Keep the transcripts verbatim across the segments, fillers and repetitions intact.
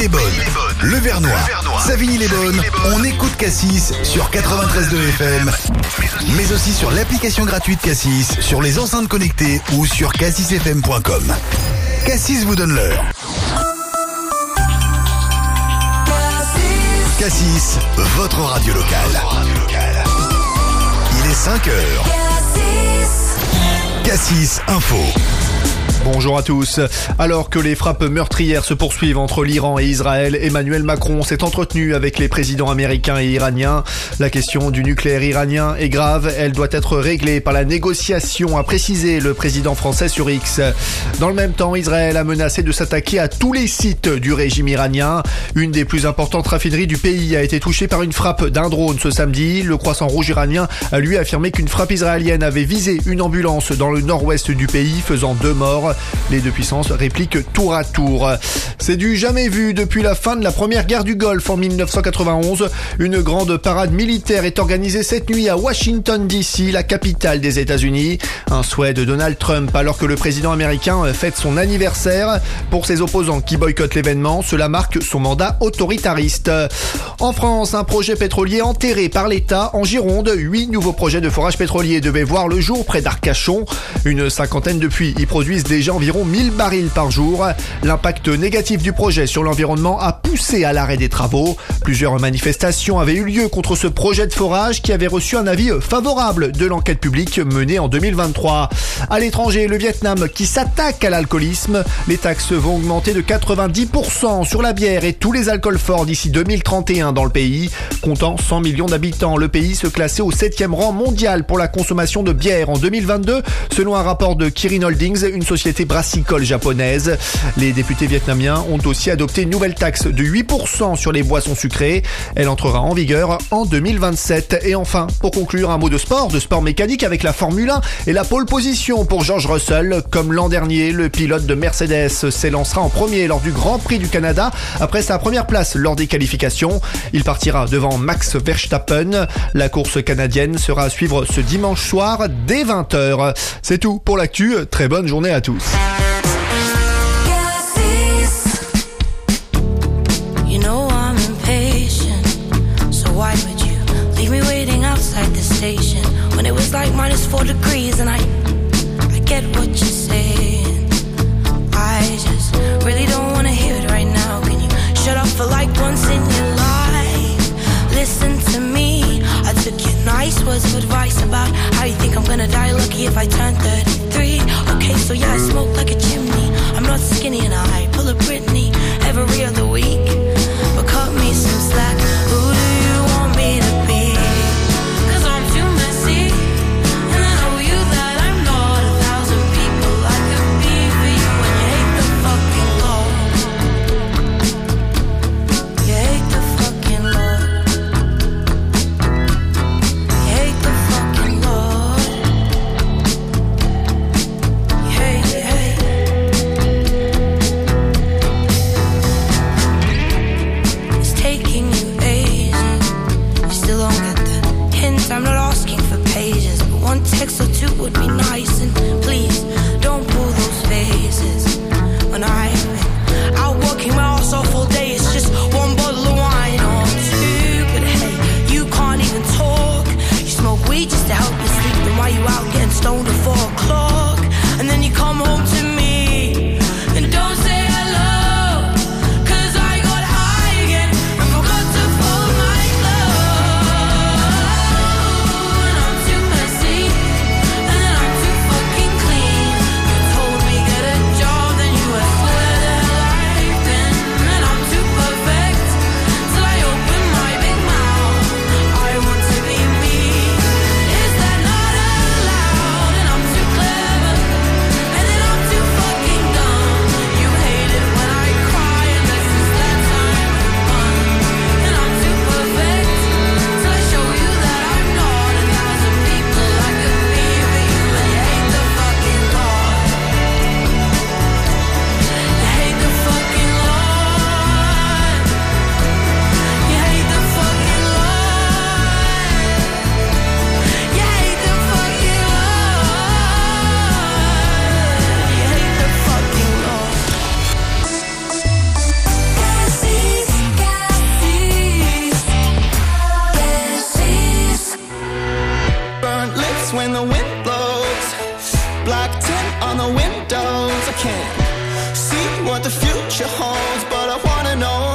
Vevey-les-Bonnes, Le Vernois, Savigny-les-Bonnes. On écoute Cassis sur quatre-vingt-treize virgule deux F M, mais aussi sur l'application gratuite Cassis, sur les enceintes connectées ou sur cassis f m point com. Cassis vous donne l'heure. Cassis, votre radio locale. Il est cinq heures. Cassis Info. Bonjour à tous. Alors que les frappes meurtrières se poursuivent entre l'Iran et Israël, Emmanuel Macron s'est entretenu avec les présidents américains et iraniens. La question du nucléaire iranien est grave. Elle doit être réglée par la négociation, a précisé le président français sur X. Dans le même temps, Israël a menacé de s'attaquer à tous les sites du régime iranien. Une des plus importantes raffineries du pays a été touchée par une frappe d'un drone ce samedi. Le Croissant Rouge iranien a lui affirmé qu'une frappe israélienne avait visé une ambulance dans le nord-ouest du pays, faisant deux morts. Les deux puissances répliquent tour à tour. C'est du jamais vu depuis la fin de la première guerre du Golfe en mille neuf cent quatre-vingt-onze. Une grande parade militaire est organisée cette nuit à Washington D C, la capitale des États-Unis. Un souhait de Donald Trump alors que le président américain fête son anniversaire. Pour ses opposants qui boycottent l'événement, cela marque son mandat autoritariste. En France, un projet pétrolier enterré par l'État en Gironde. Huit nouveaux projets de forage pétrolier devaient voir le jour près d'Arcachon. Une cinquantaine de puits y produisent déjà environ mille barils par jour. L'impact négatif du projet sur l'environnement a poussé à l'arrêt des travaux. Plusieurs manifestations avaient eu lieu contre ce projet de forage qui avait reçu un avis favorable de l'enquête publique menée en deux mille vingt-trois. À l'étranger, le Vietnam qui s'attaque à l'alcoolisme. Les taxes vont augmenter de quatre-vingt-dix pour cent sur la bière et tous les alcools forts d'ici deux mille trente et un dans le pays. Comptant cent millions d'habitants, le pays se classait au septième rang mondial pour la consommation de bière en deux mille vingt-deux, selon un rapport de Kirin Holdings, une société brassicole japonaise. Les députés vietnamiens ont aussi adopté une nouvelle taxe de huit pour cent sur les boissons sucrées. Elle entrera en vigueur en deux mille vingt-sept. Et enfin, pour conclure, un mot de sport, de sport mécanique avec la Formule un et la pole position pour George Russell. Comme l'an dernier, le pilote de Mercedes s'élancera en premier lors du Grand Prix du Canada après sa première place lors des qualifications. Il partira devant Max Verstappen. La course canadienne sera à suivre ce dimanche soir dès vingt heures. C'est tout pour l'actu. Très bonne journée à tous. You know I'm impatient, so why would you leave me waiting outside the station when it was like minus four degrees and I, I get what you're saying. I just really don't want to hear it right now. Can you shut up for like once in your life? Listen to me, I took your nice words of advice about how you think I'm gonna die lucky if I turn thirty-three. Okay, so yeah, I smoke like a chimney. I'm not skinny and I pull a Britney every other week. But cut me some slack. Who do you want me to be? Cause I'm too messy. And I know you that I'm not a thousand people I could be for you. And you hate the fucking Lord. You hate the fucking Lord. You hate the fucking Lord. You hate, you hate. I can't see what the future holds, but I wanna know.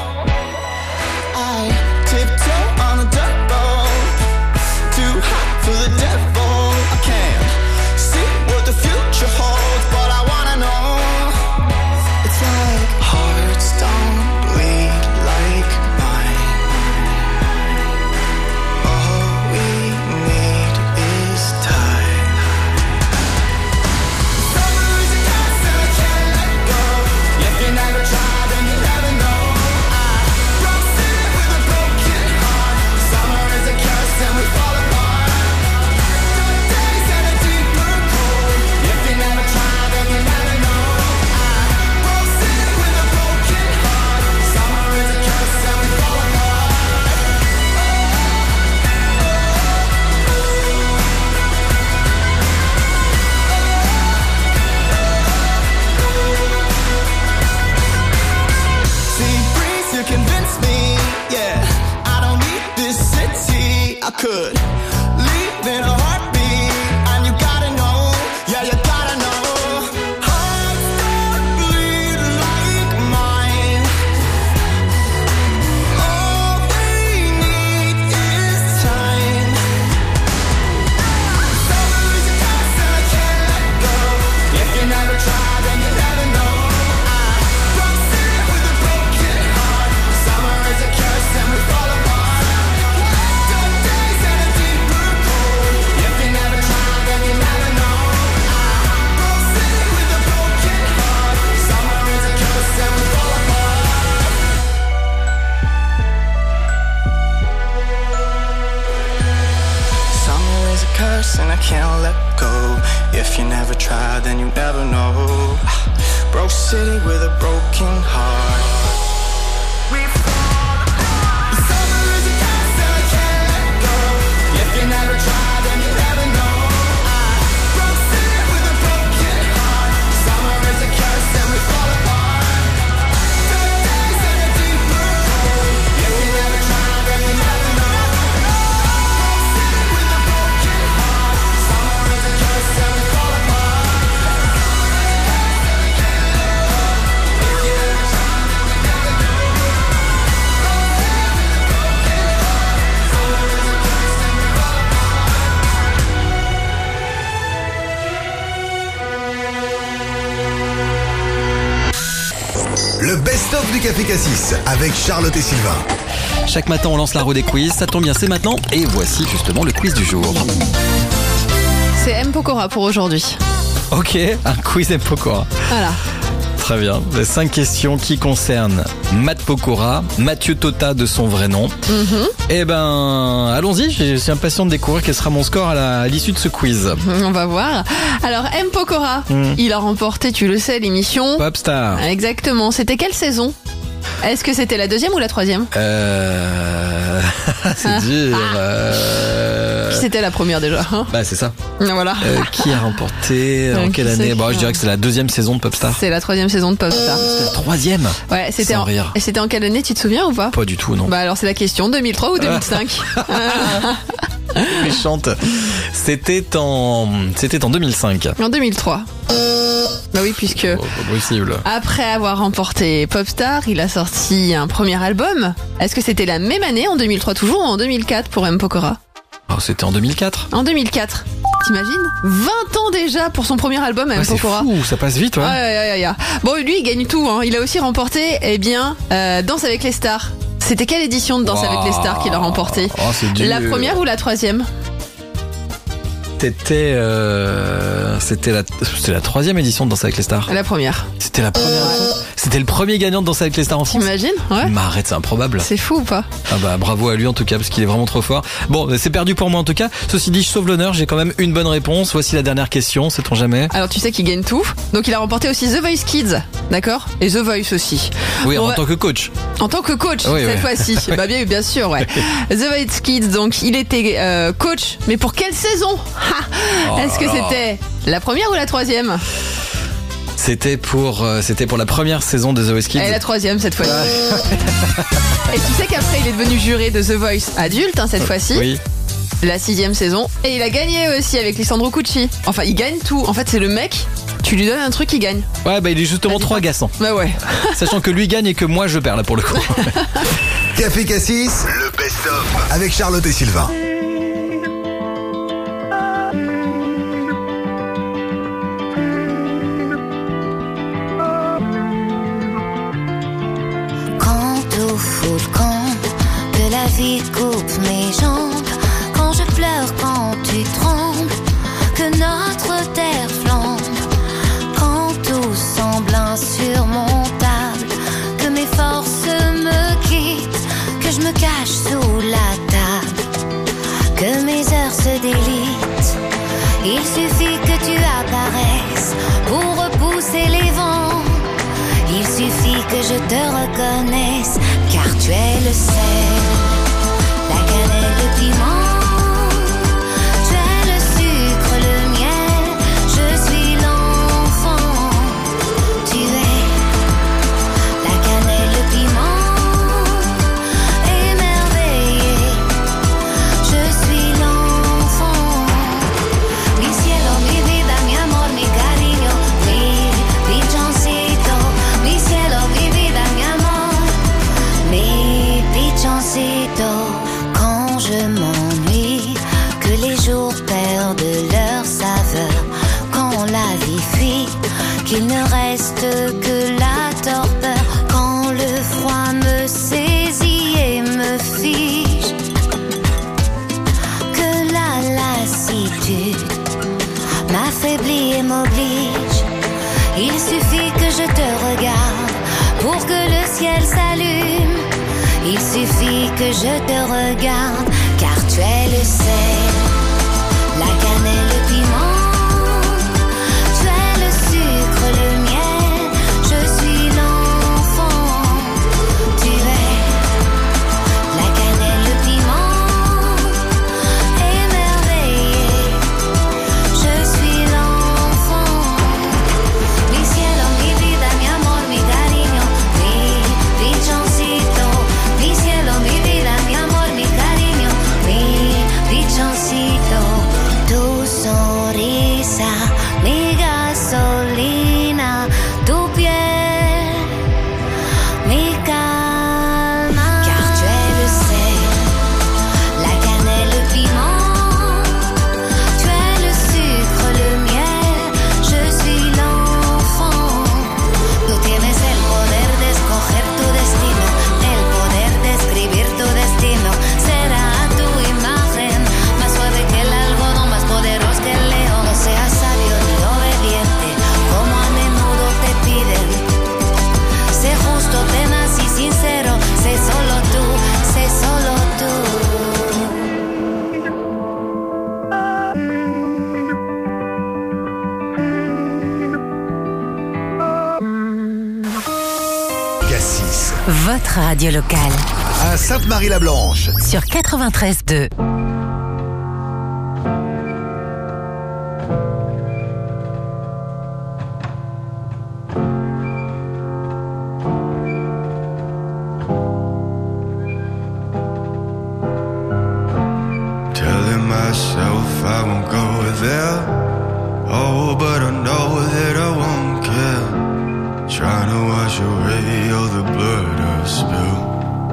I tiptoe on a dirt road, too hot for the devil. I can't see what the future holds, but I wanna know. It's like hearts don't bleed like mine. All we need is time. Summer is a curse and I can't let go. If you never try, then you never know. I broke it with a broken heart. Summer is a curse and we fall apart. Dark days and a deeper cold. If you never try, then you never know. I broke it with a broken heart. Summer is a curse and we fall apart. See, breeze to convince me, yeah, I don't need this city. I could leave in a heartbeat, and you gotta know, yeah, you gotta know. Hearts don't bleed like mine. All we need is time. Summer is a curse and I can't let go. If you never try, then you never know. I broke it with a broken heart. Summer is a curse and we fall apart. Dark days and a deeper cold. If you never try, then you never know. I broke it with a broken heart. Summer is a curse and we fall apart. Summer is a curse and I can't let go. If you never try, then you never know. Broke city with a broken heart. Summer is a curse and I can't let go. If you never try, then you never know. I broke city with a broken heart. Summer is a curse and we fall apart. Dark days and a deeper cold. If you never try, then you never know. Broke city with a broken heart. Summer is a curse and we fall apart. Le best-of du Café Cassis avec Charlotte et Sylvain. Chaque matin, on lance la roue des quiz. Ça tombe bien, c'est maintenant. Et voici justement le quiz du jour. C'est M. Pokora pour aujourd'hui. Ok, un quiz M. Pokora. Voilà. Très bien. Les cinq questions qui concernent Matt Pokora, Mathieu Tota de son vrai nom. Mm-hmm. Eh ben, allons-y. Je suis impatient de découvrir quel sera mon score à la- à l'issue de ce quiz. On va voir. Alors, M. Pokora, Mm. il a remporté, tu le sais, l'émission. Popstar. Exactement. C'était quelle saison ? Est-ce que c'était la deuxième ou la troisième ? Euh... c'est dur. Euh... C'était la première déjà. hein Bah, c'est ça. Voilà. Euh, qui a remporté Euh, en qui quelle c'est année qui Bon, a- je dirais que c'est la deuxième saison de Popstar. C'est la troisième saison de Popstar. C'est la troisième. Ouais, c'était Sans en... rire. Et c'était en quelle année, tu te souviens ou pas ? Pas du tout, non. Bah alors c'est la question, deux mille trois ou deux mille cinq ? Méchante. C'était en, c'était en deux mille cinq. En deux mille trois. Bah oui, puisque Oh, pas possible. après avoir remporté Popstar, il a sorti un premier album. Est-ce que c'était la même année, en deux mille trois toujours, ou en deux mille quatre pour M. Pokora ? Oh, c'était en deux mille quatre. En deux mille quatre. T'imagines ? vingt ans déjà pour son premier album, M. Ouais, c'est Pokora. fou, ça passe vite, ouais. Ouais, ouais, ouais, ouais. Bon, lui, il gagne tout. Hein. Il a aussi remporté, eh bien, euh, Danse avec les stars. C'était quelle édition de Danse Wow. avec les stars qu'il a remporté ? Oh, c'est dur. La première ou la troisième ? C'était, euh, c'était la, c'était la troisième édition de Danse avec les stars. La première. C'était la première. C'était le premier gagnant de Danse avec les stars en France. T'imagines ? Ouais. Mais arrête, c'est improbable. C'est fou ou pas ? Ah bah bravo à lui en tout cas parce qu'il est vraiment trop fort. Bon, c'est perdu pour moi en tout cas. Ceci dit, je sauve l'honneur, j'ai quand même une bonne réponse. Voici la dernière question, sait-on jamais. Alors tu sais qu'il gagne tout. Donc il a remporté aussi The Voice Kids, d'accord ? Et The Voice aussi. Oui, Bon, en ouais. tant que coach. En tant que coach, Oui, cette oui. fois-ci. Bah bien, bien sûr, ouais. The Voice Kids, donc il était euh, coach, mais pour quelle saison ? Ha Oh Est-ce que là là. c'était la première ou la troisième ? C'était pour, euh, c'était pour la première saison de The Voice Kids. Et la troisième cette fois-ci. Et tu sais qu'après il est devenu juré de The Voice adulte, hein, cette fois-ci. Oui. La sixième saison. Et il a gagné aussi avec Lisandro Cucci. Enfin, il gagne tout. En fait, c'est le mec Tu lui donnes un truc, il gagne. Ouais, bah il est justement trop agaçant. Bah ouais. Sachant que lui gagne et que moi je perds là pour le coup. Café Cassis, le best-of avec Charlotte et Sylvain. Quand tout fout le camp, que la vie coupe mes jambes, quand je pleure, quand tu trembles, que notre terre flambe, quand tout semble insurmontable, que mes forces me quittent, que je me cache sous la table, que mes heures se délitent. Il suffit que tu apparaisses pour repousser les vents. Il suffit que je te reconnaisse, car tu es le sel, la cannelle, le piment. Tu es le sucre, le miel, je suis l'enfant. Tu es la cannelle, le piment, émerveillé. Je suis l'enfant. Mi cielo, mi vida, mi amor, mi cariño, mi pichoncito. Mi cielo, mi vida, mi amor, mi pichoncito. Quand je m'ennuie, que les jours perdent leur saveur, quand la vie fuit, qu'il ne reste que la torpeur, quand le froid me saisit et me fige, que la lassitude m'affaiblit et m'oblige. Il suffit que je te regarde pour que le ciel s'allume. Il suffit que je te regarde, car tu es le sel, la cannelle, le piment. Tu es le sucre, le miel, je suis l'enfant. Tu es la cannelle, le piment, émerveillé. Je suis l'enfant. Mi cielo, mi vida, mi amor, mi cariño, mi pichoncito. Mi cielo, mi vida, mi amor, mi cariño, mi pichoncito. Tu sonrisa, mi gasolina, tu piel, mi calma. Car tu es le sel, la cannelle, le piment. Tu es le sucre, le miel, je suis l'enfant. Tú tienes el poder de escoger tu destino, el poder de escribir tu destino. Será tu imagen, más suave que el algodón, más poderoso que el león. No seas sabio ni obediente, como a menudo te piden. Sé justo, tenaz y sincero, sé solo tú, sé solo tú. Cassis, Votre radio locale à Sainte-Marie-la-Blanche. sur quatre-vingt-treize deux. Telling myself I won't go there. Oh, but I know that I won't care. Trying to wash away all the blood I've spilled.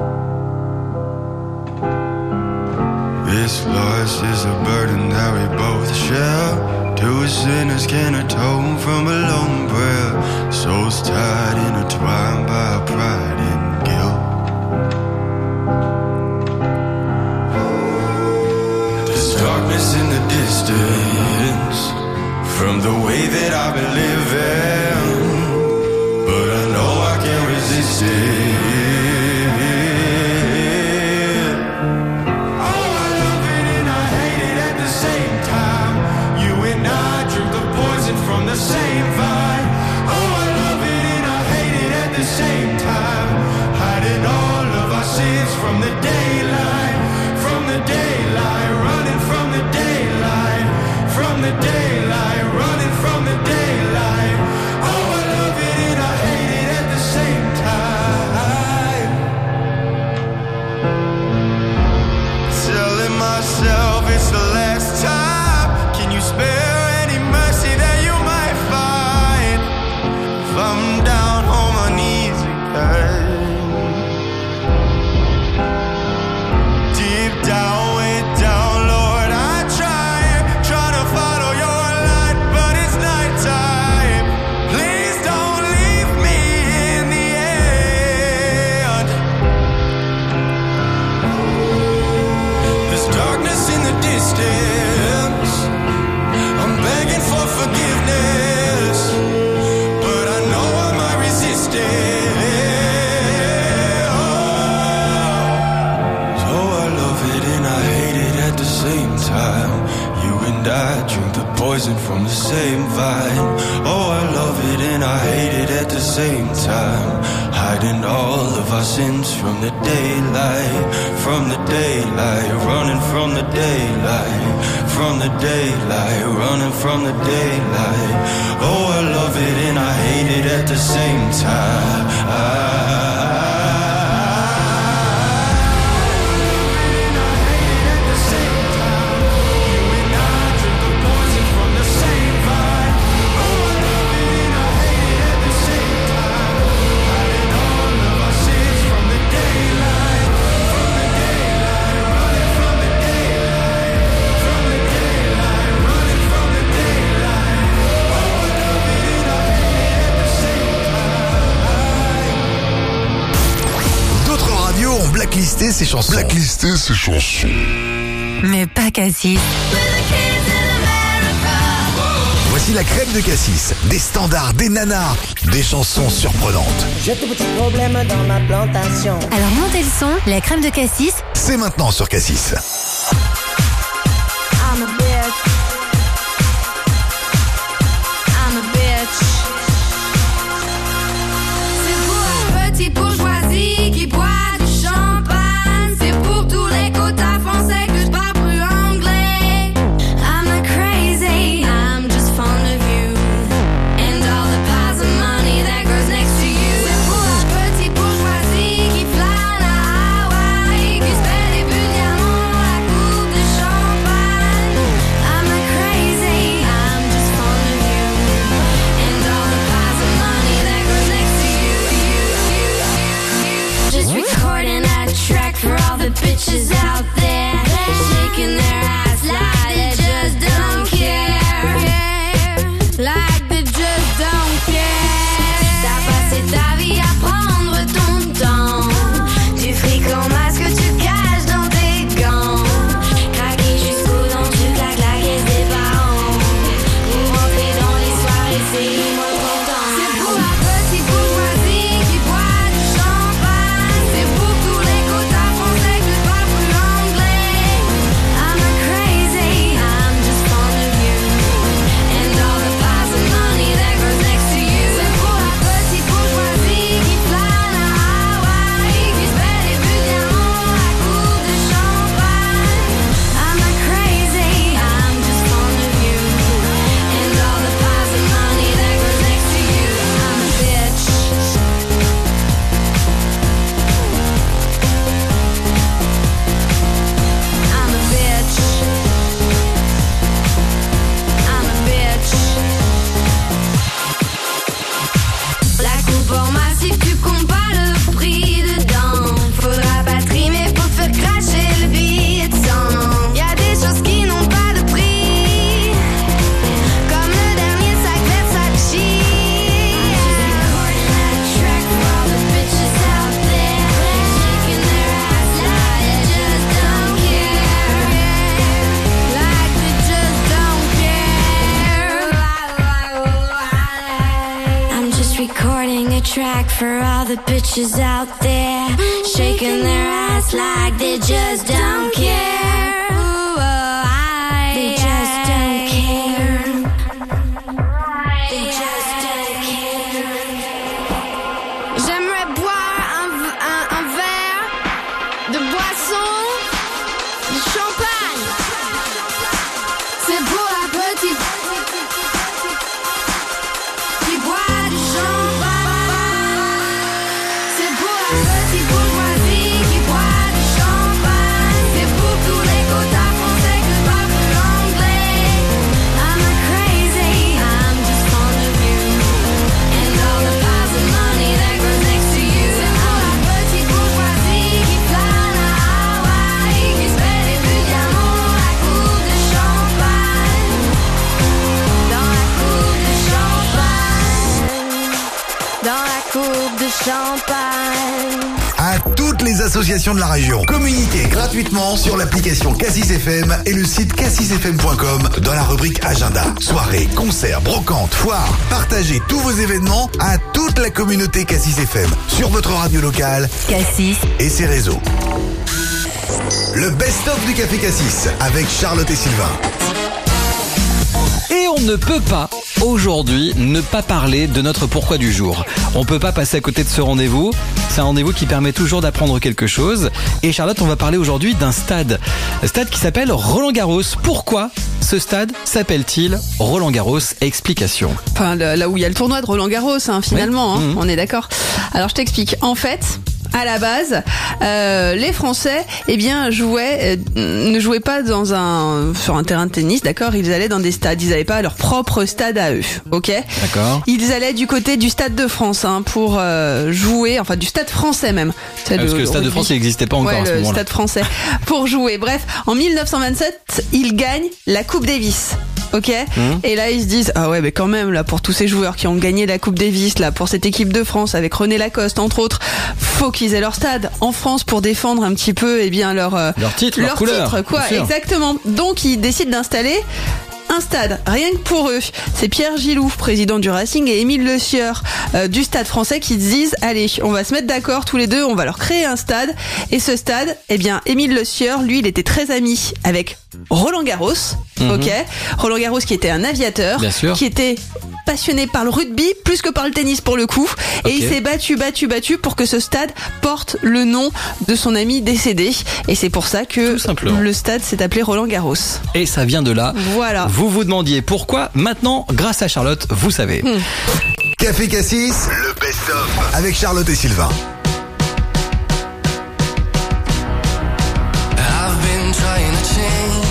This loss is a burden that we both share. Two sinners can atone from a lone prayer. Souls tied, intertwined by pride and guilt. There's darkness in the distance from the way that I've been living, but I know I can't resist it. Oh, I love it and I hate it at the same time. You and I drink the poison from the same vine. Oh, I love it and I hate it at the same time. Hiding all of our sins from the daylight, from the daylight, running from the daylight, from the daylight, running from the daylight. poison from the same vine. Oh, I love it and I hate it at the same time. Hiding all of our sins from the daylight, from the daylight, running from the daylight, from the daylight, running from the daylight. Oh, I love it and I hate it at the same time. I blacklisté ces chansons. Blacklisté ces chansons. Mais pas Cassis. Voici la crème de Cassis. Des standards, des nanars, des chansons surprenantes. J'ai tout petit problème dans ma plantation. Alors montez le son, la crème de Cassis. C'est maintenant sur Cassis. I'm a bitch. I'm a bitch. C'est pour la petite bourgeoisie qui boit du champagne. C'est pour tous les quotas français que je parle plus anglais. I'm not crazy, I'm just fond of you. And all the piles of money that goes next to you. C'est pour la petite bourgeoisie qui flâne à Hawaï, qui se fait des bulles diamants à la coupe de champagne. I'm not crazy, I'm just fond of you. And all the piles of money that goes next to you. Just recording a track for all the bitches out there, shaking their ass like they just don't care, like they just don't care. T'as passé ta vie à prendre ton temps, du fric en masque tu caches dans tes gants, craquer jusqu'aux dents tu claques la caisse des parents, pour rentrer dans les soirées c'est moi content. C'est pour la petite bourgeoisie qui boit du champagne, c'est pour tous les quotas français que je parle plus anglais. I'm not crazy, I'm just fond of you. And all the piles of money that goes next to you. C'est pour la petite bourgeoisie qui flâne à Hawaï, qui se fait des bulles diamants à la coupe de champagne. I'm not crazy, I'm just fond of you. And all the piles of money that goes next to you. I'm a bitch. I'm a bitch. I'm a bitch. La coupe en massif, tu comptes pas le prix dedans. Faudra pas trimer pour te faire cracher le billet de sang. Y'a des choses qui n'ont pas de prix, comme le dernier sac Versace. I'm just recording a track for all the bitches out there, shaking their ass like they just don't care. They just don't care. They just don't care. J'aimerais boire un, v- un, un verre de boisson, de champagne. C'est pour la petite qui boit du champagne. C'est pour la petite bourgeoisie qui boit du champagne. C'est pour tous les quotas français que je parle plus anglais. I'm not crazy, I'm just fond of you. And all the piles of money that goes next to you. C'est pour la petite bourgeoisie qui flâne à Hawaï, qui se fait des bulles diamants à la coupe de champagne. Dans la coupe de champagne. Dans la coupe de champagne. À toutes les associations de la région, communiquez gratuitement sur l'application Cassis F M et le site cassis f m point com dans la rubrique agenda. Soirées, concerts, brocantes, foires, partagez tous vos événements à toute la communauté Cassis F M sur votre radio locale Cassis. et ses réseaux. Le best-of du Café Cassis avec Charlotte et Sylvain. Et on ne peut pas aujourd'hui ne pas parler de notre pourquoi du jour. On peut pas passer à côté de ce rendez-vous. C'est un rendez-vous qui permet toujours d'apprendre quelque chose. Et Charlotte, on va parler aujourd'hui d'un stade. Un stade qui s'appelle Roland-Garros. Pourquoi ce stade s'appelle-t-il Roland-Garros? Explication. Enfin, le- là où il y a le tournoi de Roland-Garros, hein, finalement, hein, Mhm. on est d'accord. Alors je t'explique. En fait, à la base, euh, les Français, eh bien, jouaient, euh, ne jouaient pas dans un sur un terrain de tennis, d'accord. Ils allaient dans des stades. Ils n'avaient pas leur propre stade à eux, ok. D'accord. Ils allaient du côté du Stade de France hein, pour euh, jouer, enfin du Stade français même. C'est Ah, parce que le Stade de rugby. France, il n'existait pas encore Ouais, à ce le moment-là. Stade français pour jouer. Bref, en mille neuf cent vingt-sept, ils gagnent la Coupe Davis. Ok. Mmh. Et là, ils se disent ah ouais, mais quand même là pour tous ces joueurs qui ont gagné la Coupe Davis, là pour cette équipe de France avec René Lacoste entre autres, faut qu'ils aient leur stade en France pour défendre un petit peu eh bien leur euh, Leur titre, leur leur couleur, titre, quoi. bien sûr. Exactement. Donc ils décident d'installer un stade, rien que pour eux. C'est Pierre Gilou, président du Racing, et Émile Le Sieur euh, du Stade français qui se disent allez, on va se mettre d'accord tous les deux, on va leur créer un stade. Et ce stade, eh bien, Émile Le Sieur, lui, il était très ami avec Roland Garros, Mhm. ok. Roland Garros qui était un aviateur, Bien sûr. qui était passionné par le rugby plus que par le tennis pour le coup, et Ok. il s'est battu, battu, battu pour que ce stade porte le nom de son ami décédé. Et c'est pour ça que Tout simplement. le stade s'est appelé Roland Garros. Et ça vient de là. Voilà. Vous vous demandiez pourquoi. Maintenant, grâce à Charlotte, vous savez. Café Cassis, le best-of avec Charlotte et Sylvain. I've been trying to change,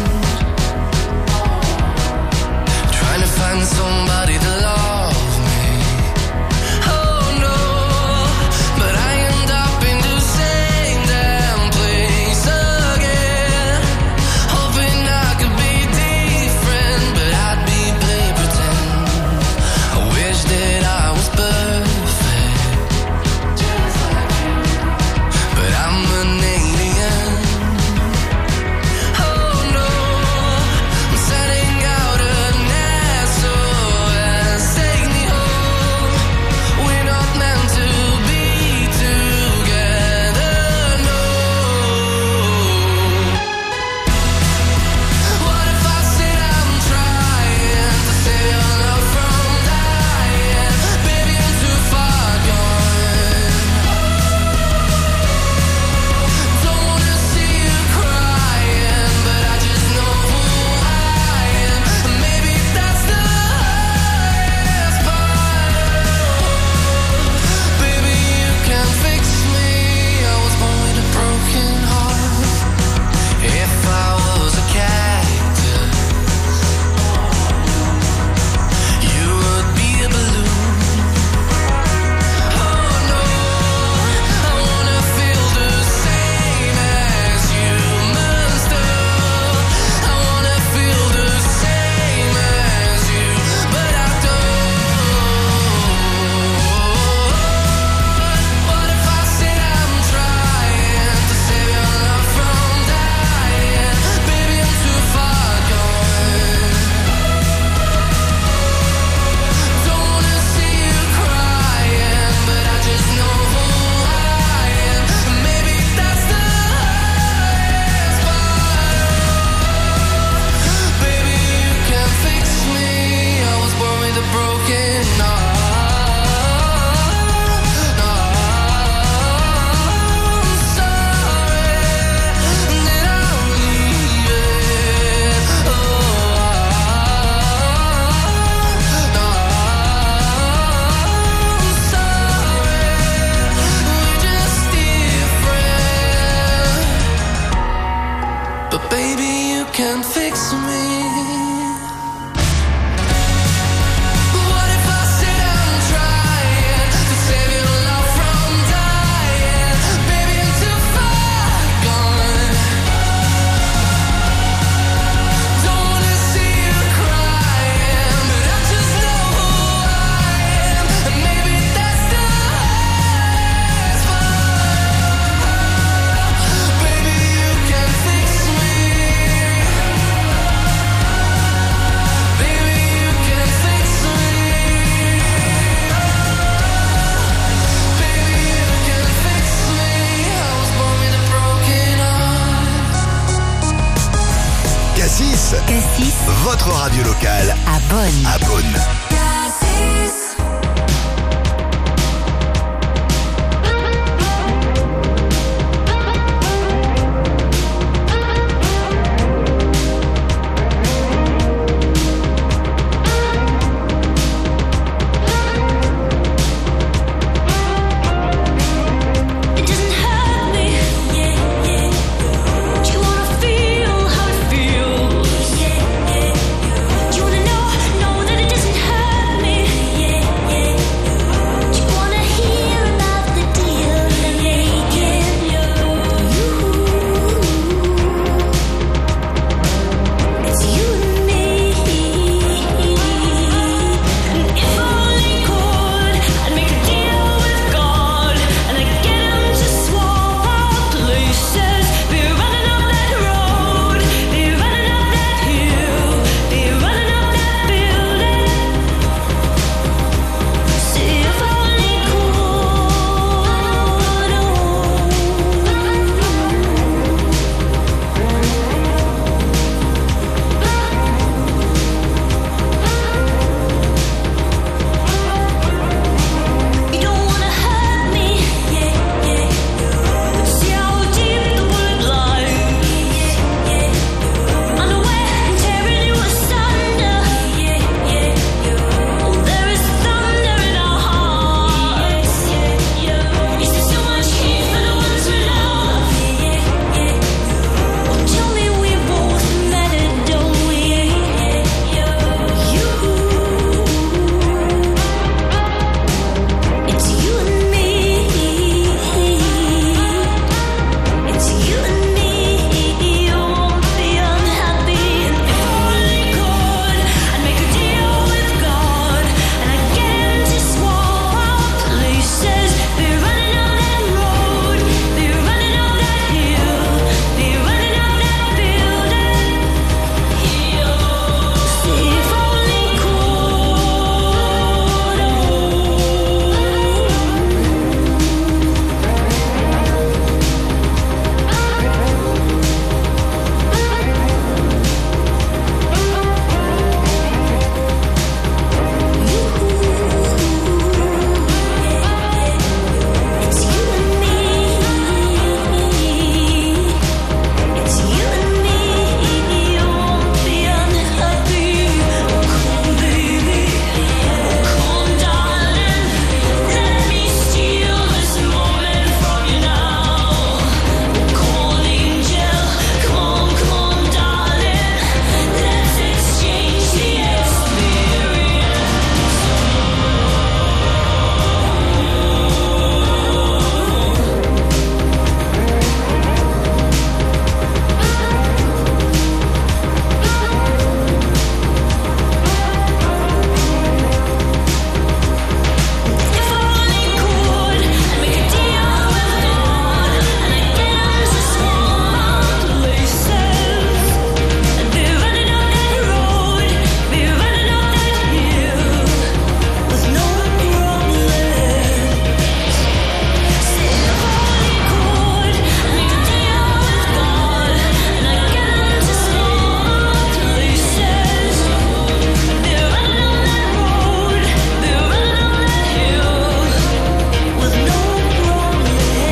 trying to find somebody to love me. Oh no, but I end up in the same damn place again. Hoping I could be different, but I'd be play pretend. I wish that I was perfect, but I'm an alien. Oh votre radio locale À Bonn. à Beaune. It doesn't hurt me. Yeah, yeah. Do you wanna feel how it feels? Yeah, yeah. Do you wanna know, know that it doesn't hurt me? Yeah, yeah. Do you wanna hear about the deal they're making? It's you and me. And if I only could, I'd make a deal with God, and I'd get him to swap our places. Be running up that road, be running up that hill, be running up that building. See if I only could. You don't wanna hurt me, yeah, yeah. But see how deep the bullet lies, yeah, yeah. Unaware and tearing you asunder, yeah, yeah. Oh, there is thunder in our hearts, yeah, yeah. Is there so much heat for the ones we love, yeah, yeah. Oh, tell me we both matter, don't we? You. It's you and me. It's you and me. You won't be unhappy. And if I only could, I'd make a deal with God, and I'd get him to swap our places. Be running up that road, be running up that hill, be running up that building. See if I only It's you and me. It's you and me. You won't be unhappy. Come on, baby. Come on, darling. Let me steal this moment from you now. Come on, angel. Come on, come on, darling. Let's exchange the experience. If I only could, I'd make a deal with God, and I'd get him to swap our places. I'd be running up that road, be running up that hill, with no problem. See if I only could, I'd make a deal with God, and I'd get him to swap our places. I'd be running up that road, be running up that hill, with no problem.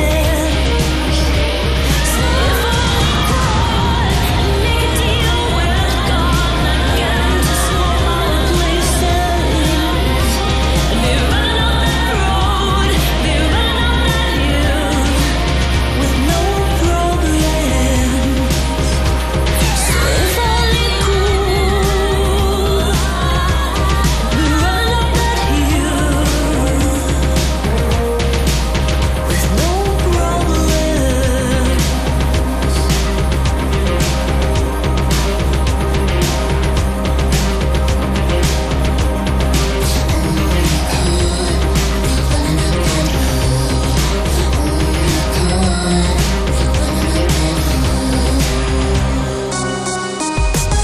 See if I only could, I'd make a deal with God, and I'd get him to swap our places. I'd be running up that road, be running up that hill, with no problem. See if I only could, be running up that hill, with no problem.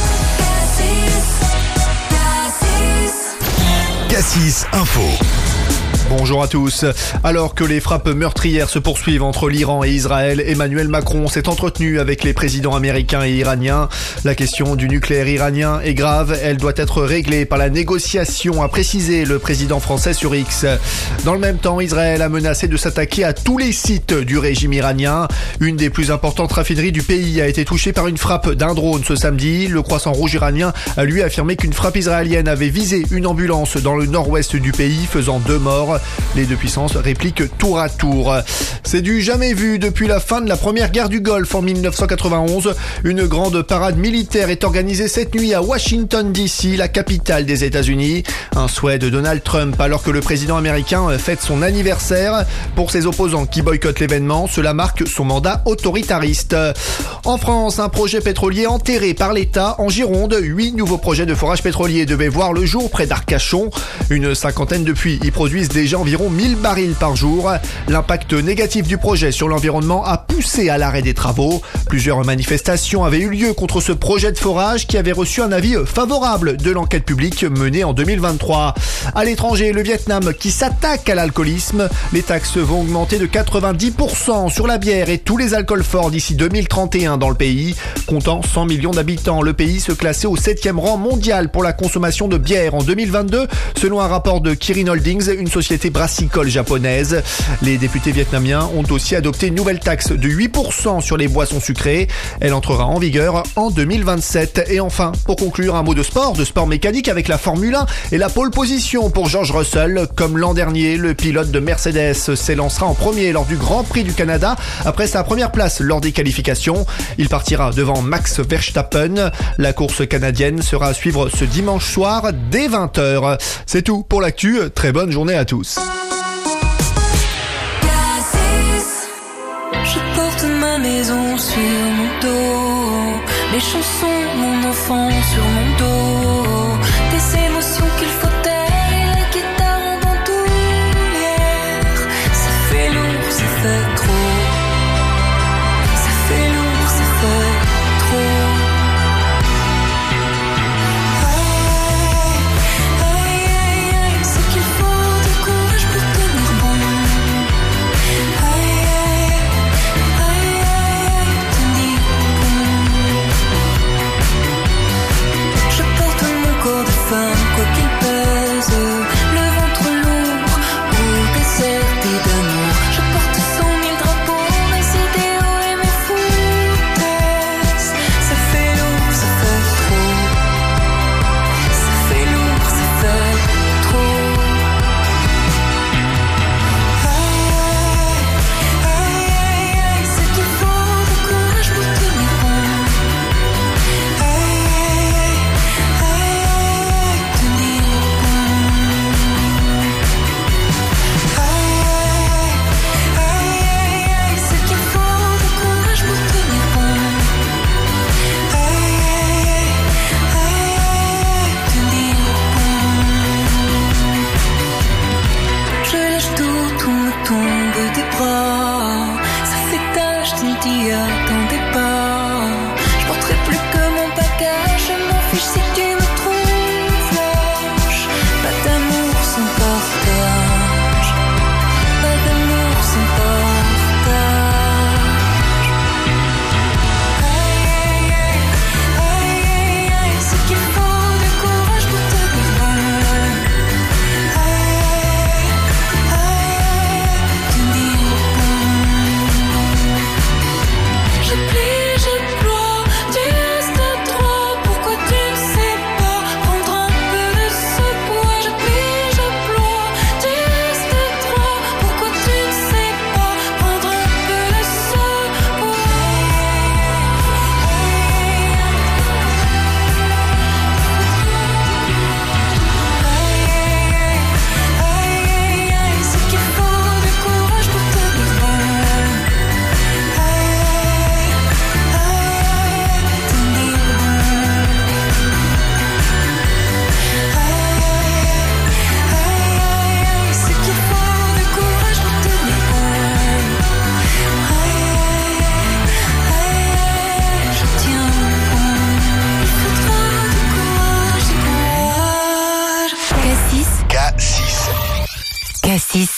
Cassis Info. Bonjour bonjour à tous. Alors que les frappes meurtrières se poursuivent entre l'Iran et Israël, Emmanuel Macron s'est entretenu avec les présidents américains et iraniens. La question du nucléaire iranien est grave, elle doit être réglée par la négociation, a précisé le président français sur X. Dans le même temps, Israël a menacé de s'attaquer à tous les sites du régime iranien. Une des plus importantes raffineries du pays a été touchée par une frappe d'un drone ce samedi. Le Croissant Rouge iranien a lui affirmé qu'une frappe israélienne avait visé une ambulance dans le nord-ouest du pays, faisant deux morts. Les deux puissances répliquent tour à tour. C'est du jamais vu depuis la fin de la première guerre du Golfe en mille neuf cent quatre-vingt-onze. Une grande parade militaire est organisée cette nuit à Washington D C, la capitale des États-Unis. Un souhait de Donald Trump alors que le président américain fête son anniversaire. Pour ses opposants qui boycottent l'événement, cela marque son mandat autoritariste. En France, un projet pétrolier enterré par l'État en Gironde. Huit nouveaux projets de forage pétrolier devaient voir le jour près d'Arcachon. Une cinquantaine de puits y produisent déjà environ mille barils par jour. L'impact négatif du projet sur l'environnement a poussé à l'arrêt des travaux. Plusieurs manifestations avaient eu lieu contre ce projet de forage qui avait reçu un avis favorable de l'enquête publique menée en deux mille vingt-trois. À l'étranger, le Vietnam qui s'attaque à l'alcoolisme. Les taxes vont augmenter de quatre-vingt-dix pour cent sur la bière et tous les alcools forts d'ici deux mille trente et un dans le pays. Comptant cent millions d'habitants, le pays se classait au septième rang mondial pour la consommation de bière en deux mille vingt-deux, selon un rapport de Kirin Holdings, une société brassicole japonaise. Les députés vietnamiens ont aussi adopté une nouvelle taxe de huit pour cent sur les boissons sucrées. Elle entrera en vigueur en deux mille vingt-sept. Et enfin, pour conclure, un mot de sport, de sport mécanique avec la Formule un et la pole position pour George Russell. Comme l'an dernier, le pilote de Mercedes s'élancera en premier lors du Grand Prix du Canada après sa première place lors des qualifications. Il partira devant Max Verstappen. La course canadienne sera à suivre ce dimanche soir dès vingt heures. C'est tout pour l'actu. Très bonne journée à tous. Je porte ma maison sur mon dos, les chansons, mon enfant sur mon dos, des émotions qu'il faut taire et la guitare en bandoulière. Ça fait lourd, ça fait trop. Ça fait lourd, ça fait trop. Aïe, aïe, aïe, c'est qu'il faut du courage pour tenir bon. Aïe, aïe, aïe, aïe, tenir bon. Je porte mon corps de femme, quoi qu'il pèse, le ventre lourd ou déserté d'amour. Je porte cent mille drapeaux, mes idéaux et mes foutaises. Ça fait lourd, ça fait trop. Ça fait lourd, ça fait trop. Aïe, aïe, aïe, aïe, c'est qu'il faut du courage pour tenir bon. Aïe, aïe, aïe, tenir bon. Aïe, aïe, aïe, c'est qu'il faut du courage pour tenir bon. Aïe, aïe, aïe, tenir bon. Je lâche tout, tout me tombe des bras. Ça fait tâche, tu ne t'y attendais pas. Je porterai plus que mon bagage. Je m'en fiche si tu me trouves lâche. Pas d'amour sans partage. Pas d'amour sans partage. Aïe, aïe, aïe, aïe, aïe, c'est qu'il faut du courage pour tenir bon. Aïe, aïe, aïe, tenir bon. Je Cassis.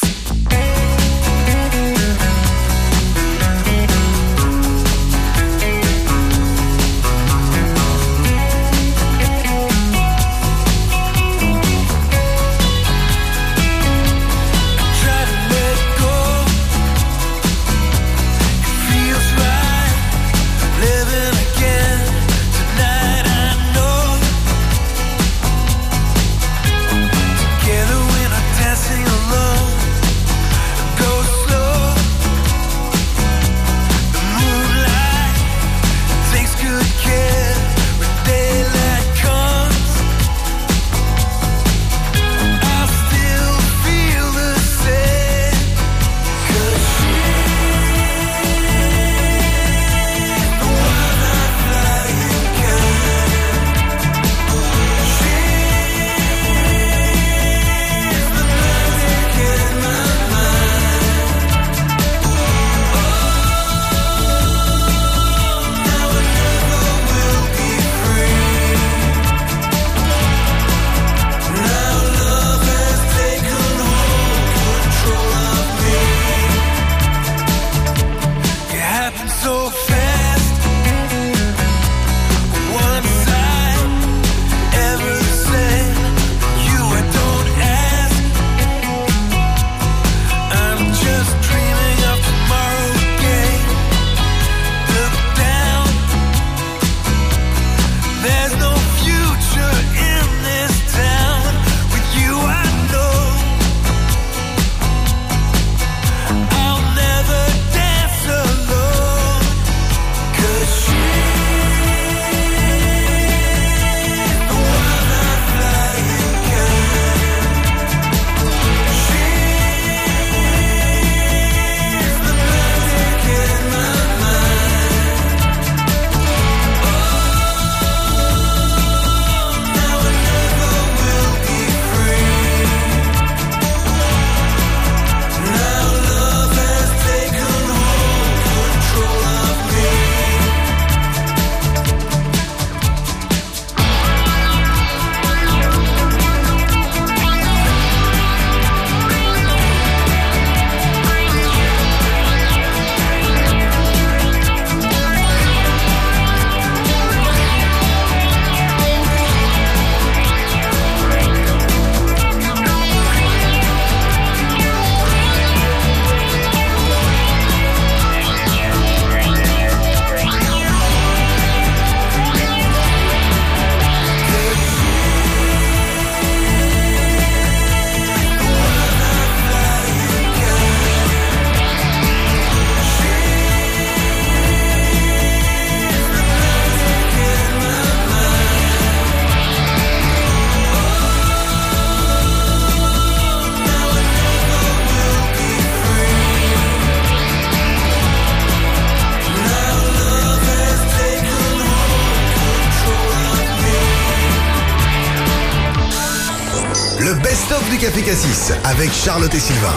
Le best-of du Café Cassis avec Charlotte et Sylvain.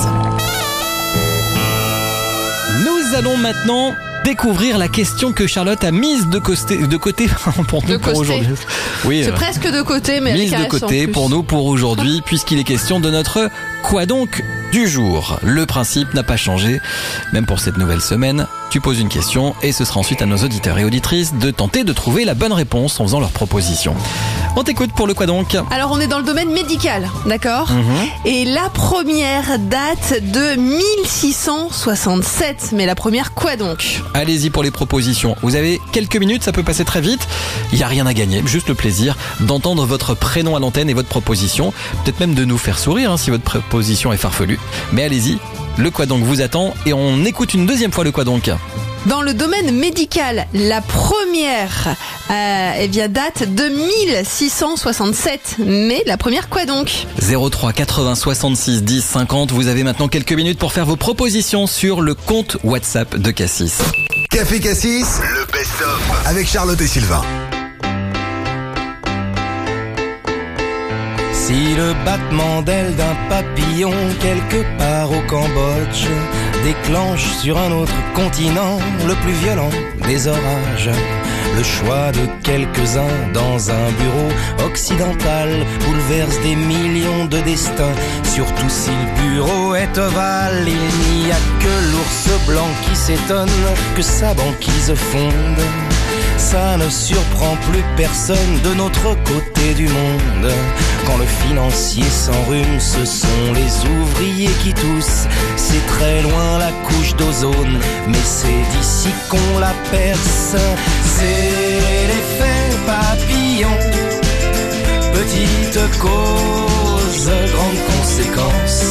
Nous allons maintenant découvrir la question que Charlotte a mise de côté, de côté pour nous De pour côté. aujourd'hui. Oui, C'est euh, presque de côté, mais mise avec de un S en côté plus. pour nous pour aujourd'hui, puisqu'il est question de notre quoi donc du jour. Le principe n'a pas changé, même pour cette nouvelle semaine. Tu poses une question et ce sera ensuite à nos auditeurs et auditrices de tenter de trouver la bonne réponse en faisant leurs propositions. On t'écoute pour le quoi donc. Alors on est dans le domaine médical, d'accord Mhm. Et la première date de mille six cent soixante-sept. Mais la première quoi donc? Allez-y pour les propositions. Vous avez quelques minutes, ça peut passer très vite. Il n'y a rien à gagner, juste le plaisir d'entendre votre prénom à l'antenne et votre proposition. Peut-être même de nous faire sourire hein, si votre proposition est farfelue. Mais allez-y, le quoi donc vous attend et on écoute une deuxième fois le quoi donc. Dans le domaine médical, la première euh, eh bien, date de mille six cent soixante-sept. Mais la première quoi donc? zéro trois quatre-vingts soixante-six dix cinquante. Vous avez maintenant quelques minutes pour faire vos propositions sur le compte WhatsApp de Cassis. Café Cassis, le best-of avec Charlotte et Sylvain. Si Si le battement d'aile d'un papillon quelque part au Cambodge déclenche sur un autre continent le plus violent des orages, le choix de quelques-uns dans un bureau occidental bouleverse des millions de destins. Surtout si le bureau est ovale, il n'y a que l'ours blanc qui s'étonne que sa banquise fonde. Ça ne surprend plus personne de notre côté du monde. Quand le financier s'enrhume, ce sont les ouvriers qui toussent. C'est très loin la couche d'ozone, mais c'est d'ici qu'on la perce. C'est l'effet papillon, petite cause, grande conséquence.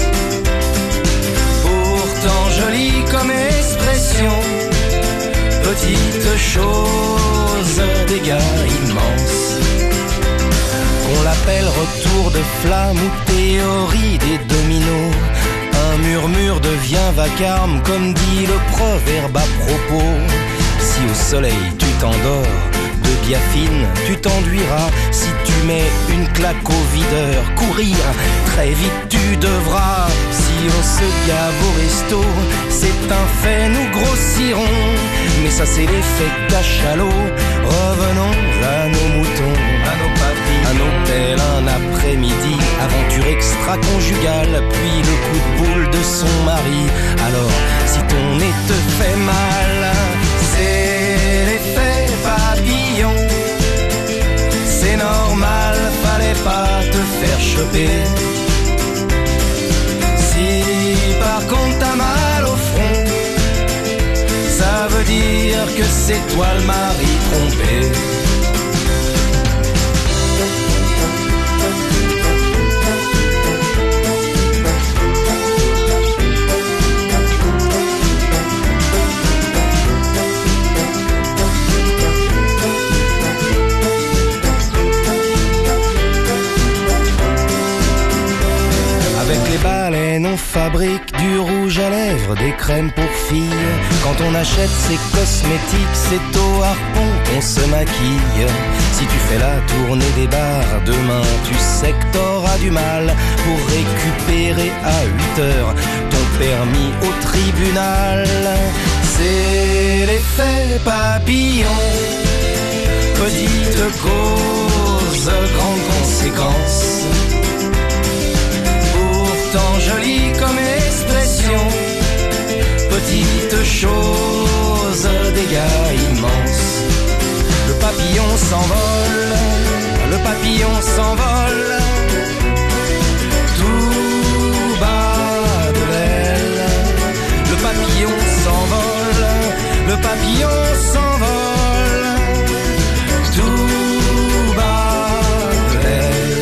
Pourtant jolie comme expression, petite chose, dégâts immenses. Qu'on l'appelle retour de flamme ou théorie des dominos, un murmure devient vacarme, comme dit le proverbe à propos. Si au soleil tu t'endors, de biafine tu t'enduiras. Si tu mets une claque au videur, courir, très vite tu devras. Si on se gave au resto, c'est un fait, nous grossirons. Mais ça c'est l'effet cachalot. Revenons à nos moutons, à nos papilles, un hôtel, un après-midi, aventure extra-conjugale, puis le coup de boule de son mari. Alors, si ton nez te fait mal, c'est l'effet papillon. C'est normal, fallait pas te faire choper. Si par contre t'as mal au front, ça veut dire que c'est toi le mari trompé. Avec les baleines on fabrique du rouge à lèvres, des crèmes pour filles. Quand on achète ses cosmétiques, c'est au harpon qu'on se maquille. Si tu fais la tournée des bars, demain tu sais que t'auras du mal pour récupérer à huit heures ton permis au tribunal. C'est l'effet papillon, petite cause, grande conséquence. Pourtant jolie comme expression, petite chose, dégâts immenses. Le papillon s'envole, le papillon s'envole, tout bas de l'aile. Le papillon s'envole, le papillon s'envole, tout bas de l'aile.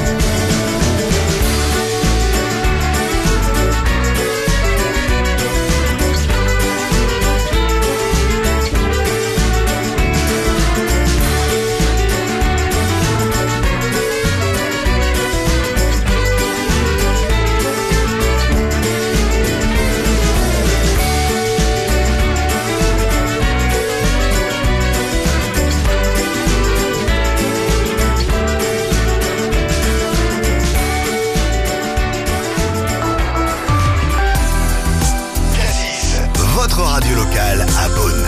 Radio locale à Beaune.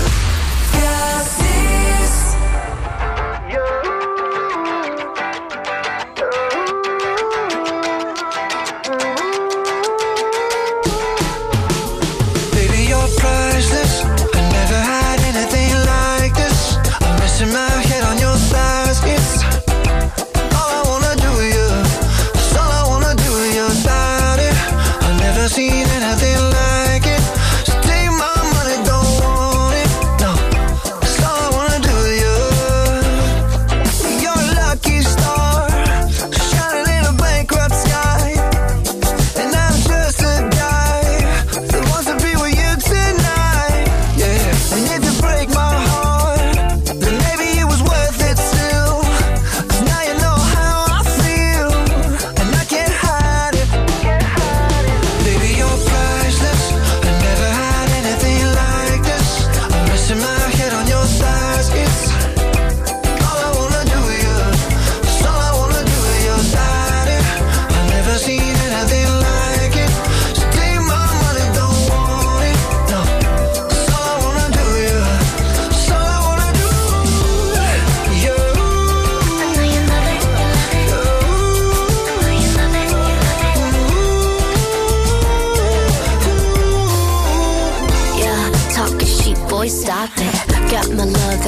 Baby, you're priceless. I never had anything like this. I'm resting my head on your thighs. It's all I wanna do with you. It's all I wanna do with your body. I've never seen anything like it. So take my money, don't want it. No, it's all I wanna do with you. You're a lucky star, shining in a bankrupt sky. And I'm just a guy that wants to be with you tonight. Yeah, and if you break my heart, then maybe it was worth it still. 'Cause now you know how I feel, and I can't hide it. Baby, you're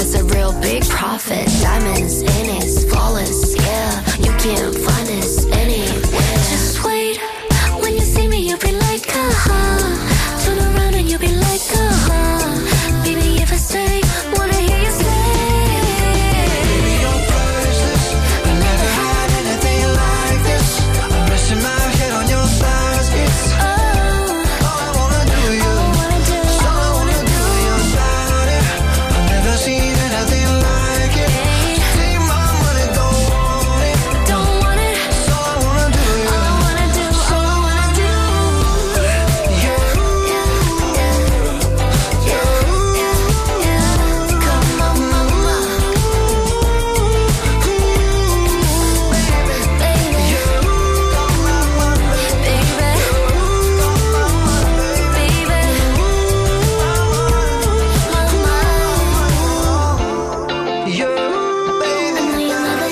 That's a real big profit. Diamonds in it, flawless, yeah. You can't find us anywhere. Just wait, when you see me, you'll be like, uh-huh. Turn around and you'll be like, uh-huh. Baby, if I say, wanna hear you say. Baby, you're priceless. I never had anything like this. I'm resting my head on your thighs. It's all I wanna do, you. It's all I wanna do, you about it. I've never seen anything like it. Take my money, don't want it. Don't want it. It's all I wanna do, you. All I wanna do, all I wanna do. You. Come on, mama. Baby. You, baby.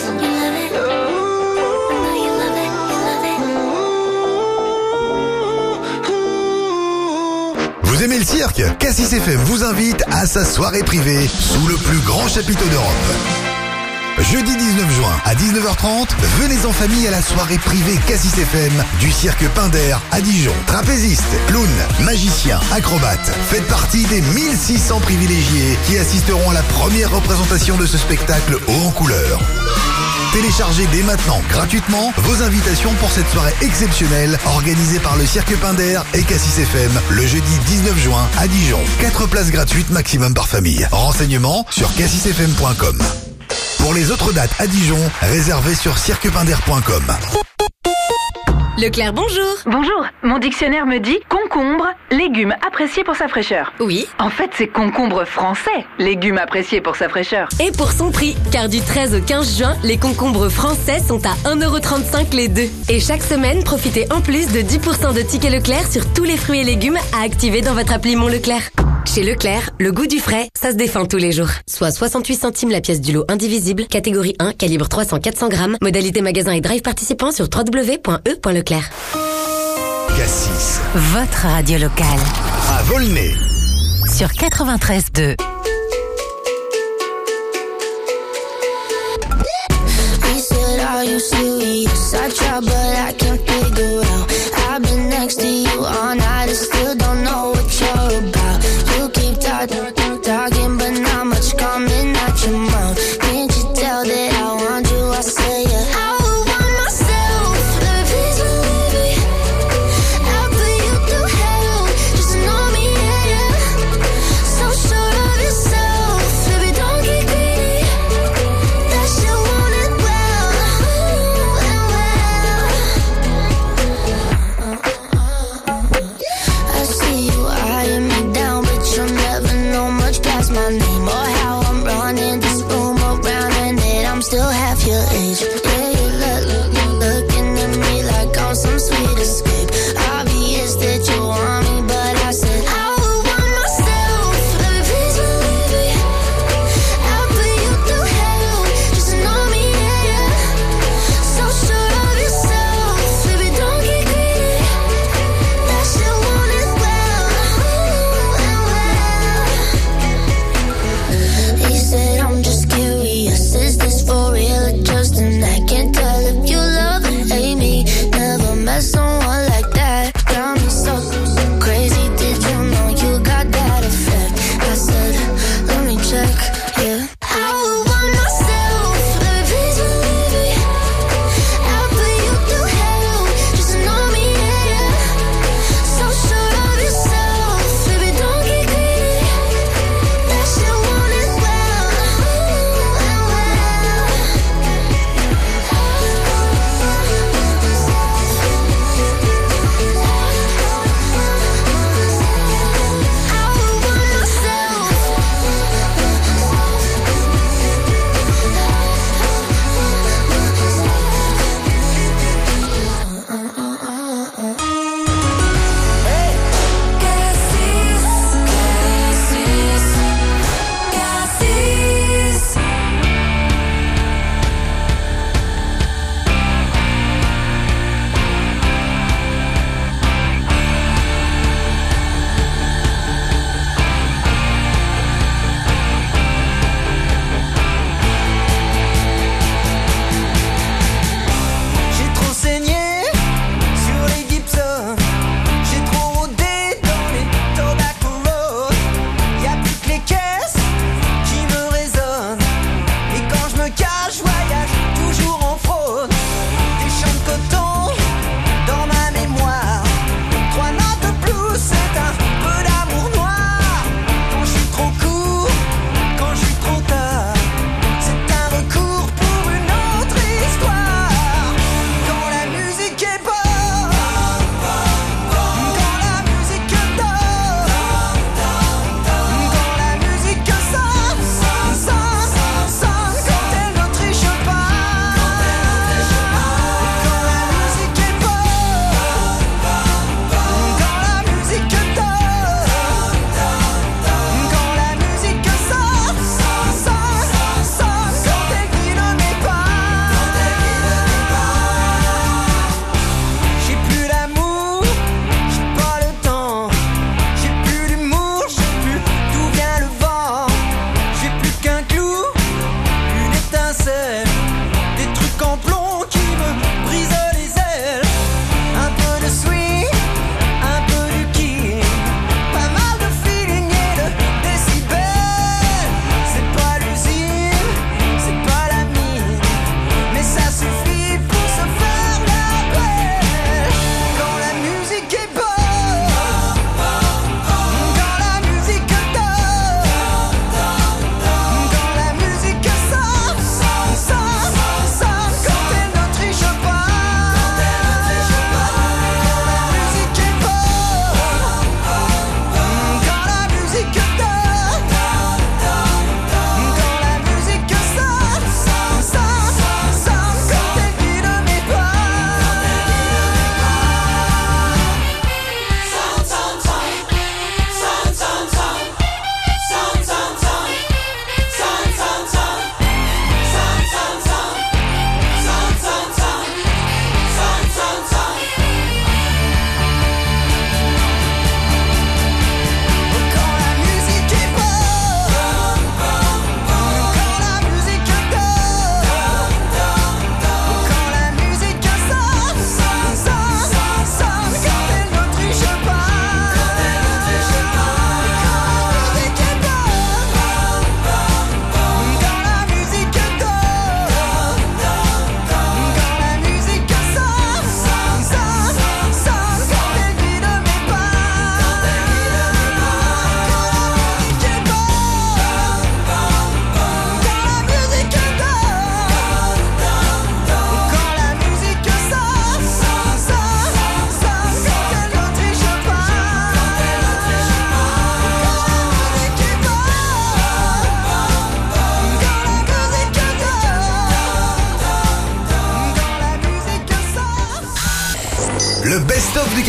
Vous aimez le cirque? Cassis F M vous invite à sa soirée privée sous le plus grand chapiteau d'Europe. Jeudi dix-neuf juin à dix-neuf heures trente, venez en famille à la soirée privée Cassis F M du cirque Pinder à Dijon. Trapézistes, clowns, magiciens, acrobates. Faites partie des mille six cents privilégiés qui assisteront à la première représentation de ce spectacle haut en couleur. Téléchargez dès maintenant gratuitement vos invitations pour cette soirée exceptionnelle organisée par le Cirque Pinder et Cassis F M le jeudi dix-neuf juin à Dijon. quatre places gratuites maximum par famille. Renseignements sur cassis f m point com. Pour les autres dates à Dijon, réservez sur cirque pinder point com. Leclerc, bonjour. Bonjour, mon dictionnaire me dit concombre, légume apprécié pour sa fraîcheur. Oui. En fait, c'est concombre français, légume apprécié pour sa fraîcheur. Et pour son prix, car du treize au quinze juin, les concombres français sont à un euro trente-cinq les deux. Et chaque semaine, profitez en plus de dix pour cent de tickets Leclerc sur tous les fruits et légumes à activer dans votre appli Mon Leclerc. Chez Leclerc, le goût du frais, ça se défend tous les jours. Soit soixante-huit centimes la pièce du lot indivisible, catégorie un, calibre trois cents à quatre cents grammes, modalité magasin et drive participant sur w w w point e point leclerc. Cassis, Votre radio locale. à Volnay. Sur quatre-vingt-treize deux. He said, are you serious? I try, but I can't figure out. I've been next to you all night and still don't know what you're about. You keep talking, talking, but not much coming out your mouth. Can't you tell that I want you? I say yeah. I would want myself, baby, please believe me. I'll put you through hell, just to know me, yeah, yeah. So sure of yourself, baby, don't get greedy. That you want it well, and well.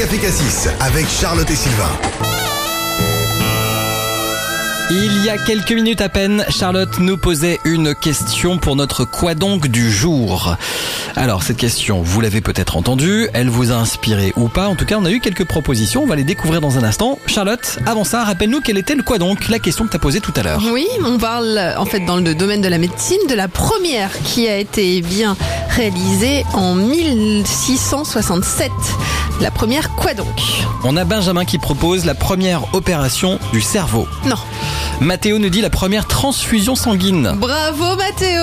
Café Cassis avec Charlotte et Sylvain. Il y a quelques minutes à peine, Charlotte nous posait une question pour notre quoi donc du jour. Alors cette question, vous l'avez peut-être entendue, elle vous a inspiré ou pas. En tout cas, on a eu quelques propositions, on va les découvrir dans un instant. Charlotte, avant ça, rappelle-nous quel était le quoi donc, la question que tu as posée tout à l'heure. Oui, on parle en fait dans le domaine de la médecine de la première qui a été bien réalisée en mille six cent soixante-sept. La première quoi donc? On a Benjamin qui propose la première opération du cerveau. Non. Mathéo nous dit la première transfusion sanguine. Bravo Mathéo.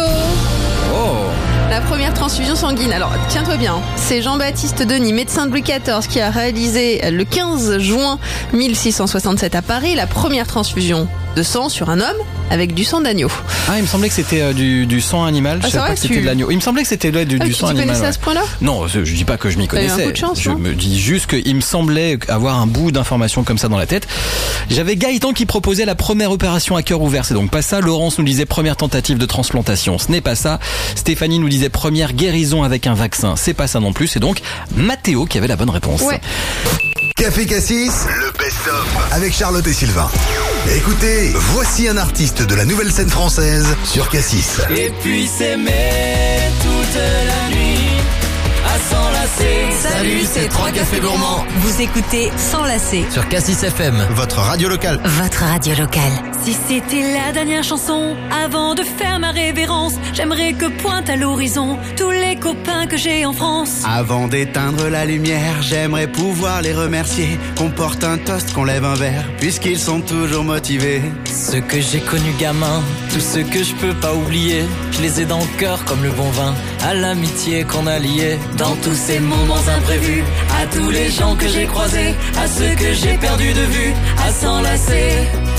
Oh. La première transfusion sanguine. Alors, tiens-toi bien. C'est Jean-Baptiste Denis, médecin de Louis quatorze, qui a réalisé le quinze juin mille six cent soixante-sept à Paris la première transfusion de sang sur un homme avec du sang d'agneau. Ah, il me semblait que c'était euh, du, du sang animal. Je Ah, savais vrai, pas que c'était tu- de l'agneau. Il me semblait que c'était ouais, du, Ah, du tu sang t'y animal. connaissais à ouais. ce point-là? Non, je je dis pas que je m'y T'as eu un connaissais. coup de chance, je non me dis juste qu'il me semblait avoir un bout d'information comme ça dans la tête. J'avais Gaëtan qui proposait la première opération à cœur ouvert. C'est donc pas ça. Laurence nous disait première tentative de transplantation. Ce n'est pas ça. Stéphanie nous disait première guérison avec un vaccin. C'est pas ça non plus. C'est donc Mathéo qui avait la bonne réponse. Ouais. Café Cassis, le best-of avec Charlotte et Sylvain. Écoutez, voici un artiste de la nouvelle scène française sur Cassis. Et puis s'aimer toute la nuit à s'enlacer. Salut, c'est trois cafés gourmands. Vous écoutez Sans lasser Sur Cassis F M. Votre radio locale. votre radio locale. Si c'était la dernière chanson, avant de faire ma révérence, j'aimerais que pointe à l'horizon tous les copains que j'ai en France. Avant d'éteindre la lumière, j'aimerais pouvoir les remercier. Qu'on porte un toast, qu'on lève un verre, puisqu'ils sont toujours motivés. Ceux que j'ai connus gamins, tous ceux que je peux pas oublier, je les ai dans le cœur comme le bon vin, à l'amitié qu'on a liée. Dans tous ces moments imprévus, à tous les gens que j'ai croisés, à ceux que j'ai perdus de vue, à s'enlacer,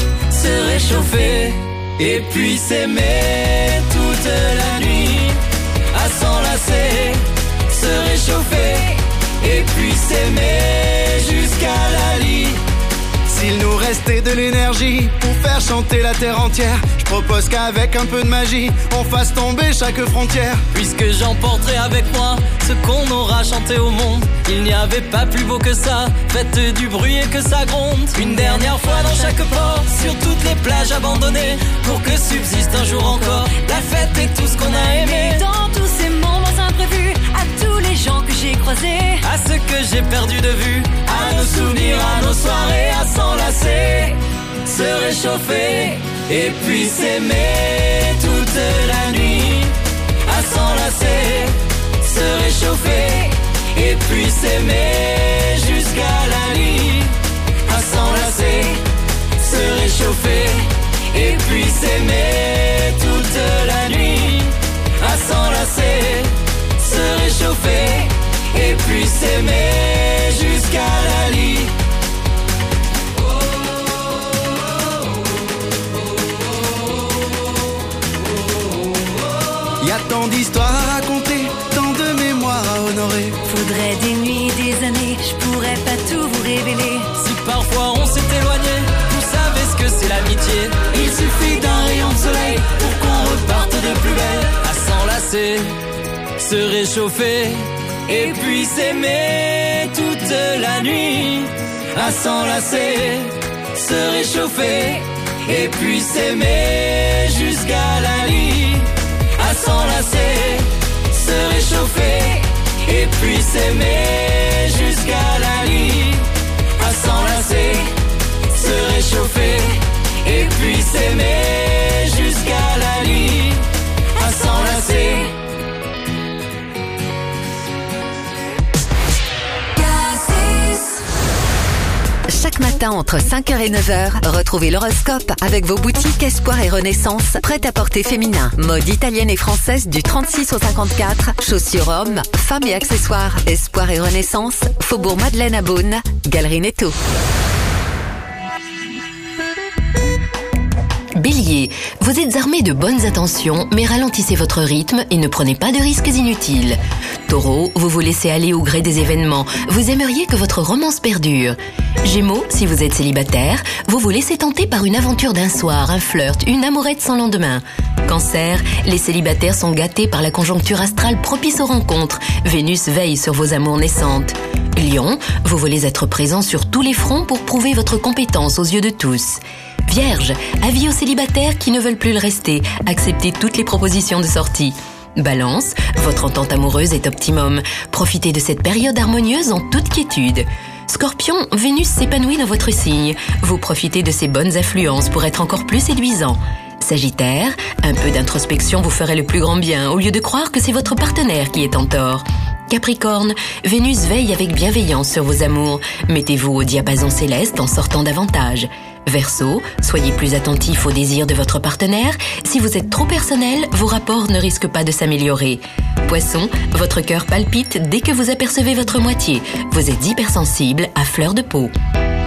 se réchauffer, et puis s'aimer toute la nuit, à s'enlacer, se réchauffer, et puis s'aimer jusqu'à la lit. S'il nous restait de l'énergie pour faire chanter la terre entière, je propose qu'avec un peu de magie, on fasse tomber chaque frontière. Puisque j'emporterai avec moi ce qu'on aura chanté au monde. Il n'y avait pas plus beau que ça, faites du bruit et que ça gronde. Une dernière fois dans chaque port, sur toutes les plages abandonnées, pour que subsiste un jour encore la fête et tout ce qu'on a aimé. Dans tous ces moments imprévus, à tous les gens que j'ai croisés, À ceux que j'ai perdus de vue, à nos souvenirs, à nos soirées, à s'enlacer, se réchauffer, et puis s'aimer toute la nuit, à s'enlacer, se réchauffer, et puis s'aimer jusqu'à la nuit, à s'enlacer, se réchauffer, et puis s'aimer toute la nuit, à s'enlacer, se réchauffer, et puis s'aimer jusqu'à la nuit. Y a tant d'histoires à raconter, tant de mémoires à honorer. faudrait des nuits, des années, je pourrais pas tout vous révéler. Si parfois on s'est éloigné, vous savez ce que c'est l'amitié. Il suffit d'un rayon de soleil pour qu'on reparte de plus belle, à s'enlacer, se réchauffer, et puis s'aimer toute la nuit, à s'enlacer, se réchauffer, et puis s'aimer jusqu'à la nuit, à s'enlacer, se réchauffer, et puis s'aimer jusqu'à la nuit, à s'enlacer, se réchauffer, et puis s'aimer jusqu'à la nuit, à s'enlacer. Chaque matin entre cinq heures et neuf heures, retrouvez l'horoscope avec vos boutiques Espoir et Renaissance, prêt-à-porter féminin, mode italienne et française du trente-six au cinquante-quatre, chaussures hommes, femmes et accessoires, Espoir et Renaissance, Faubourg Madeleine à Beaune, Galerie Netto. Bélier, vous êtes armé de bonnes intentions, mais ralentissez votre rythme et ne prenez pas de risques inutiles. Taureau, vous vous laissez aller au gré des événements. Vous aimeriez que votre romance perdure. Gémeaux, si vous êtes célibataire, vous vous laissez tenter par une aventure d'un soir, un flirt, une amourette sans lendemain. Cancer, les célibataires sont gâtés par la conjoncture astrale propice aux rencontres. Vénus veille sur vos amours naissantes. Lion, vous voulez être présent sur tous les fronts pour prouver votre compétence aux yeux de tous. Vierge, avis aux célibataires qui ne veulent plus le rester. Acceptez toutes les propositions de sortie. Balance, votre entente amoureuse est optimum. Profitez de cette période harmonieuse en toute quiétude. Scorpion, Vénus s'épanouit dans votre signe. Vous profitez de ses bonnes influences pour être encore plus séduisant. Sagittaire, un peu d'introspection vous ferait le plus grand bien au lieu de croire que c'est votre partenaire qui est en tort. Capricorne, Vénus veille avec bienveillance sur vos amours. Mettez-vous au diapason céleste en sortant davantage. Verseau, soyez plus attentif aux désirs de votre partenaire. Si vous êtes trop personnel, vos rapports ne risquent pas de s'améliorer. Poisson, votre cœur palpite dès que vous apercevez votre moitié. Vous êtes hypersensible à fleur de peau.